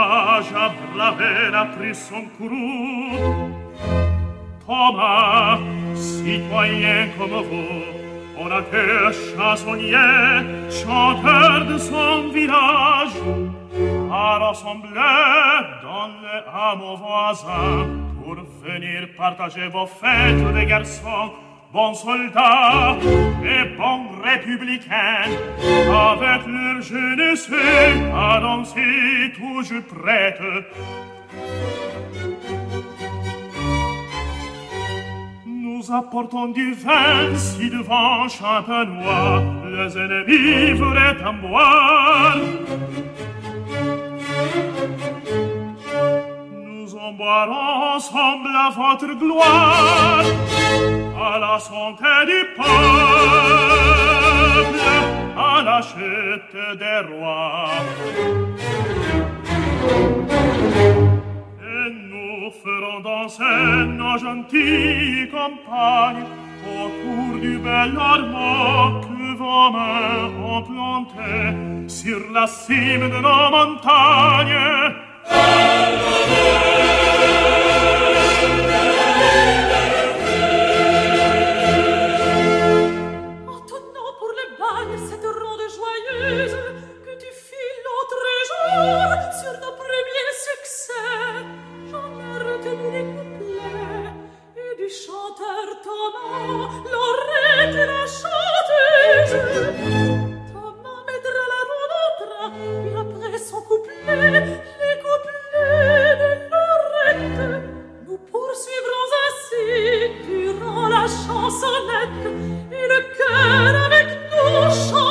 courage à braver la prison courroux. Thomas, citoyen comme vous, orateur chansonnier, chanteur de son village, a rassemblé dans le hameau voisin pour venir partager vos fêtes de garçons, bons soldats et bons républicains, avec leur jeunesse à danser toujours prête. Nous apportons du vin si devant Champenois les ennemis voulaient en boire. Nous en boirons ensemble à votre gloire, à la santé du peuple, à la chute des rois. Et nous ferons danser nos gentilles compagnes autour du bel arbre que vos mains ont planté sur la cime de nos montagnes. Maintenant pour le bal, cette ronde joyeuse que tu fis l'autre jour sur nos premiers succès, j'en ai retenu les couplets et du chanteur Thomas l'oreille de la chanteuse. Thomas mettra la ronde puis après son couplet, les couplets de l'oreille. Nous poursuivrons ainsi durant la chansonnette et le cœur avec nous chante.